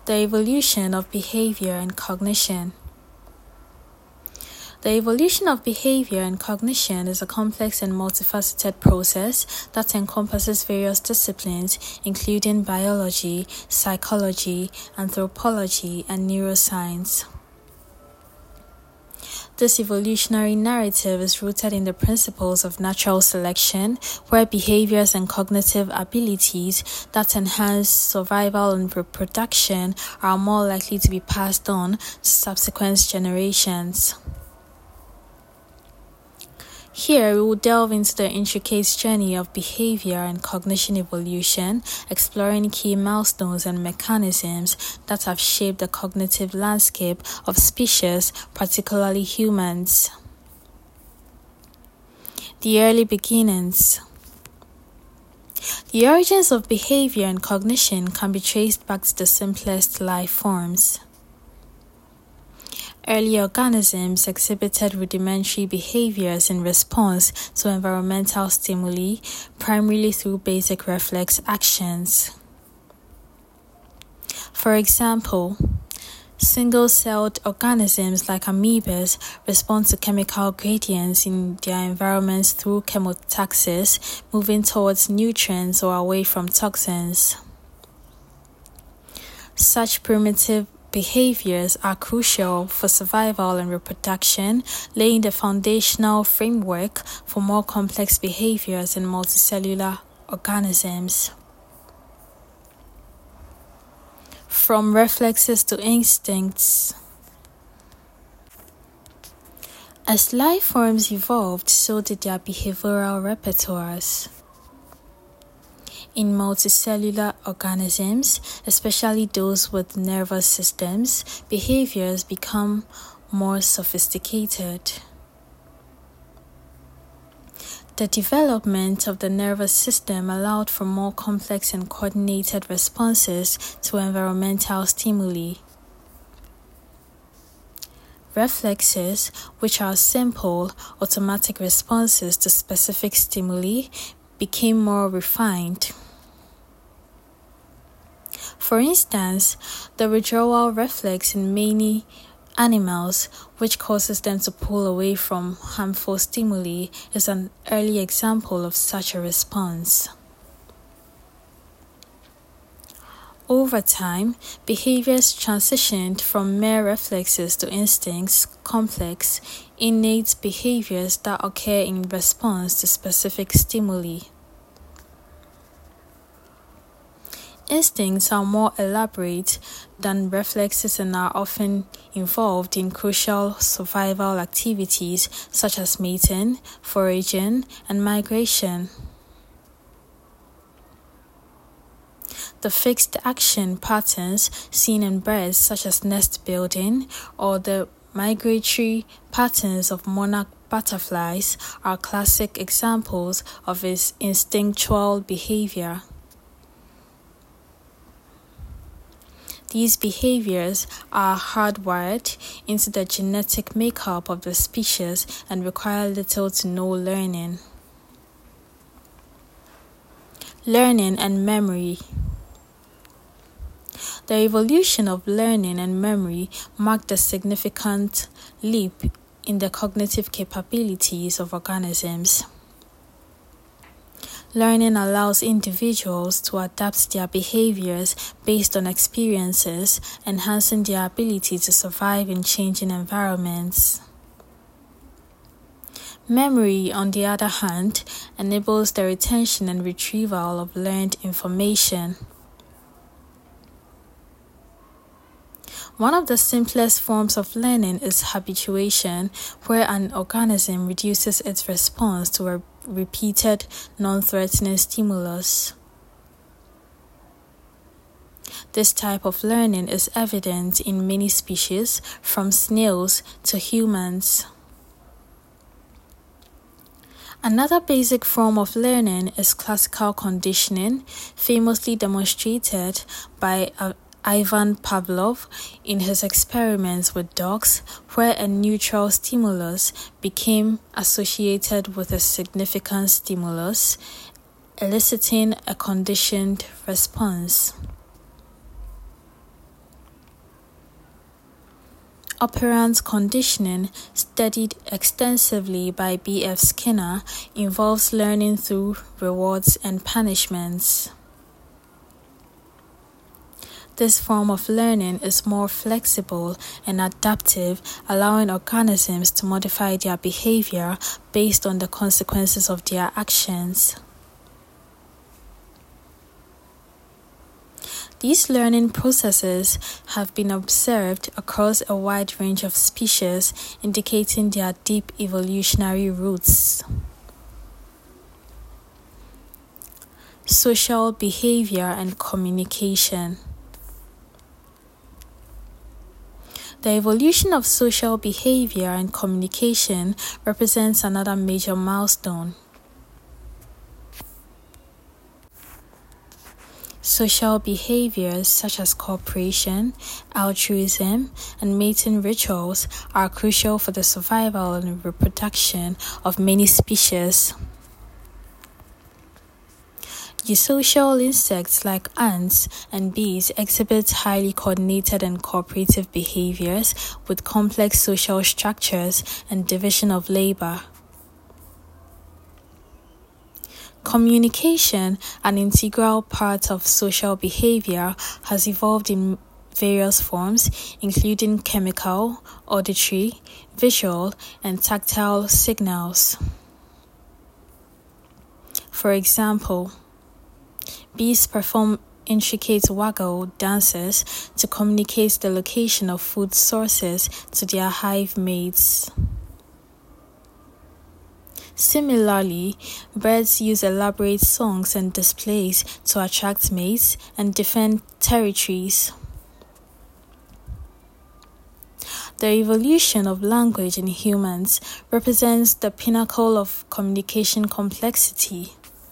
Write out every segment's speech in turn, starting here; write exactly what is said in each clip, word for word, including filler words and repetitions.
The evolution of behavior and cognition. The evolution of behavior and cognition is a complex and multifaceted process that encompasses various disciplines, including biology, psychology, anthropology, and neuroscience. This evolutionary narrative is rooted in the principles of natural selection, where behaviors and cognitive abilities that enhance survival and reproduction are more likely to be passed on to subsequent generations. Here, we will delve into the intricate journey of behavior and cognition evolution, exploring key milestones and mechanisms that have shaped the cognitive landscape of species, particularly humans. The early beginnings. The origins of behavior and cognition can be traced back to the simplest life forms. Early organisms exhibited rudimentary behaviors in response to environmental stimuli, primarily through basic reflex actions. For example, single-celled organisms like amoebas respond to chemical gradients in their environments through chemotaxis, moving towards nutrients or away from toxins. Such primitive behaviors are crucial for survival and reproduction, laying the foundational framework for more complex behaviors in multicellular organisms. From reflexes to instincts. As life forms evolved, so did their behavioral repertoires. In multicellular organisms, especially those with nervous systems, behaviors become more sophisticated. The development of the nervous system allowed for more complex and coordinated responses to environmental stimuli. Reflexes, which are simple, automatic responses to specific stimuli, became more refined. For instance, the withdrawal reflex in many animals, which causes them to pull away from harmful stimuli, is an early example of such a response. Over time, behaviors transitioned from mere reflexes to instincts, complex, innate behaviors that occur in response to specific stimuli. Instincts are more elaborate than reflexes and are often involved in crucial survival activities such as mating, foraging, and migration. The fixed action patterns seen in birds such as nest building or the migratory patterns of monarch butterflies are classic examples of its instinctual behavior. These behaviors are hardwired into the genetic makeup of the species and require little to no learning. Learning and memory. The evolution of learning and memory marked a significant leap in the cognitive capabilities of organisms. Learning allows individuals to adapt their behaviors based on experiences, enhancing their ability to survive in changing environments. Memory, on the other hand, enables the retention and retrieval of learned information. One of the simplest forms of learning is habituation, where an organism reduces its response to a repeated, non-threatening stimulus. This type of learning is evident in many species, from snails to humans. Another basic form of learning is classical conditioning, famously demonstrated by a Ivan Pavlov in his experiments with dogs, where a neutral stimulus became associated with a significant stimulus, eliciting a conditioned response. Operant conditioning, studied extensively by B F Skinner, involves learning through rewards and punishments. This form of learning is more flexible and adaptive, allowing organisms to modify their behavior based on the consequences of their actions. These learning processes have been observed across a wide range of species, indicating their deep evolutionary roots. Social behavior and communication. The evolution of social behavior and communication represents another major milestone. Social behaviors such as cooperation, altruism, and mating rituals are crucial for the survival and reproduction of many species. Eusocial insects like ants and bees exhibit highly coordinated and cooperative behaviors with complex social structures and division of labor. Communication, an integral part of social behavior, has evolved in various forms, including chemical, auditory, visual, and tactile signals. For example, bees perform intricate waggle dances to communicate the location of food sources to their hive mates. Similarly, birds use elaborate songs and displays to attract mates and defend territories. The evolution of language in humans represents the pinnacle of communication complexity.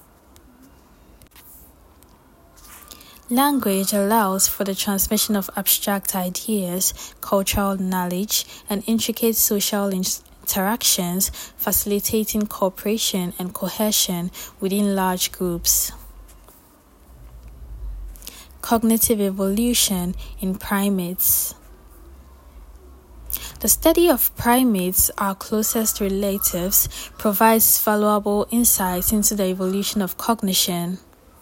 Language allows for the transmission of abstract ideas, cultural knowledge, and intricate social interactions, facilitating cooperation and cohesion within large groups. Cognitive evolution in primates. The study of primates, our closest relatives, provides valuable insights into the evolution of cognition.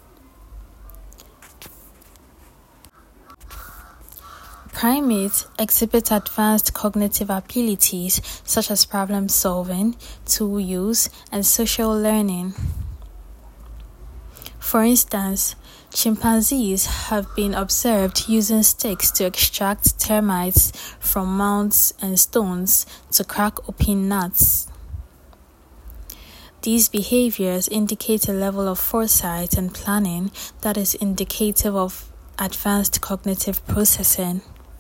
Primates exhibit advanced cognitive abilities such as problem solving, tool use, and social learning. For instance, chimpanzees have been observed using sticks to extract termites from mounds and stones to crack open nuts. These behaviors indicate a level of foresight and planning that is indicative of advanced cognitive processing.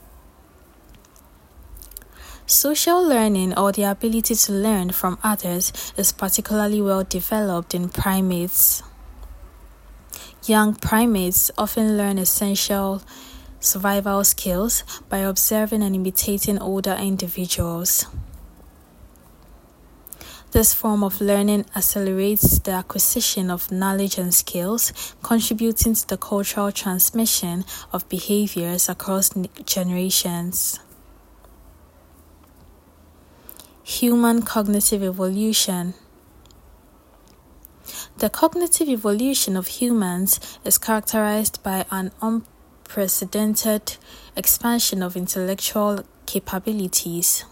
Social learning, or the ability to learn from others, is particularly well developed in primates. Young primates often learn essential survival skills by observing and imitating older individuals. This form of learning accelerates the acquisition of knowledge and skills, contributing to the cultural transmission of behaviors across generations. Human cognitive evolution. The cognitive evolution of humans is characterized by an unprecedented expansion of intellectual capabilities.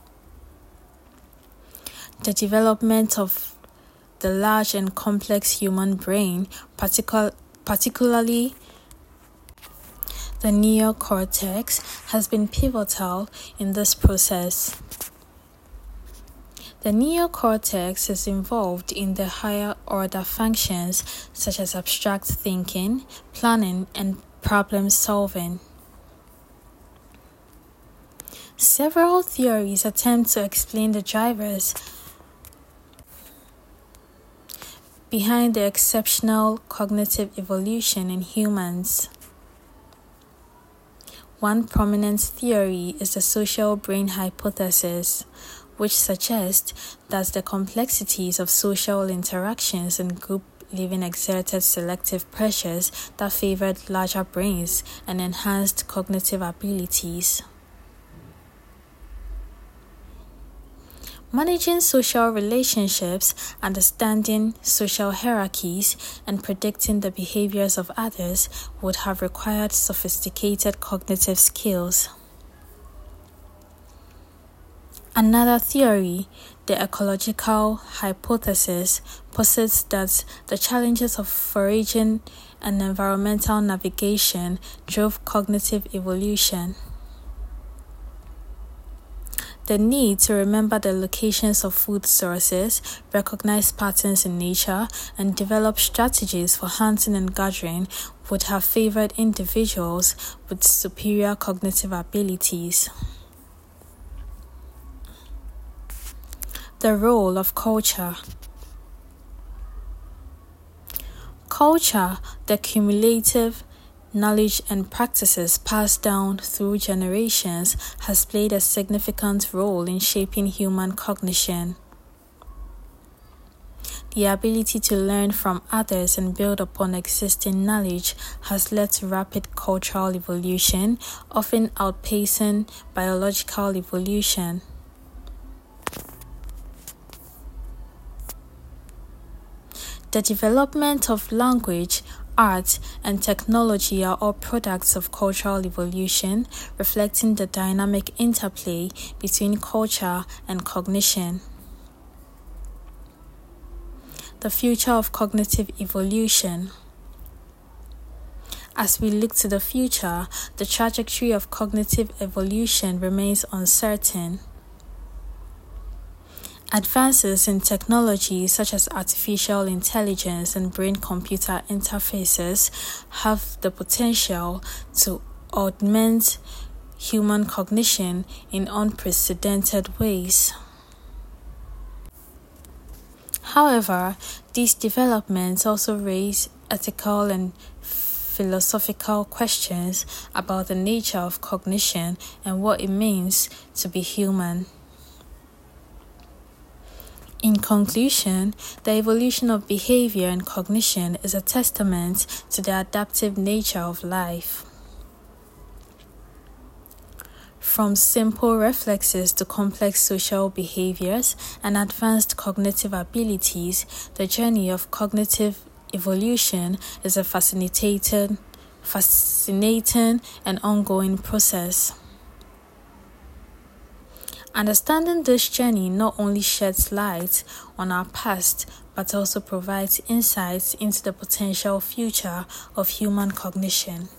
The development of the large and complex human brain, particu- particularly the neocortex, has been pivotal in this process. The neocortex is involved in the higher order functions such as abstract thinking, planning, and problem solving. Several theories attempt to explain the drivers behind the exceptional cognitive evolution in humans. One prominent theory is the social brain hypothesis, which suggests that the complexities of social interactions and group living exerted selective pressures that favored larger brains and enhanced cognitive abilities. Managing social relationships, understanding social hierarchies, and predicting the behaviors of others would have required sophisticated cognitive skills. Another theory, the ecological hypothesis, posits that the challenges of foraging and environmental navigation drove cognitive evolution. The need to remember the locations of food sources, recognize patterns in nature, and develop strategies for hunting and gathering would have favored individuals with superior cognitive abilities. The role of culture. Culture, the cumulative knowledge and practices passed down through generations, has played a significant role in shaping human cognition. The ability to learn from others and build upon existing knowledge has led to rapid cultural evolution, often outpacing biological evolution. The development of language, art, and technology are all products of cultural evolution, reflecting the dynamic interplay between culture and cognition. The future of cognitive evolution. As we look to the future, the trajectory of cognitive evolution remains uncertain. Advances in technology such as artificial intelligence and brain-computer interfaces have the potential to augment human cognition in unprecedented ways. However, these developments also raise ethical and philosophical questions about the nature of cognition and what it means to be human. In conclusion, the evolution of behavior and cognition is a testament to the adaptive nature of life. From simple reflexes to complex social behaviors and advanced cognitive abilities, the journey of cognitive evolution is a fascinating, fascinating and ongoing process. Understanding this journey not only sheds light on our past, but also provides insights into the potential future of human cognition.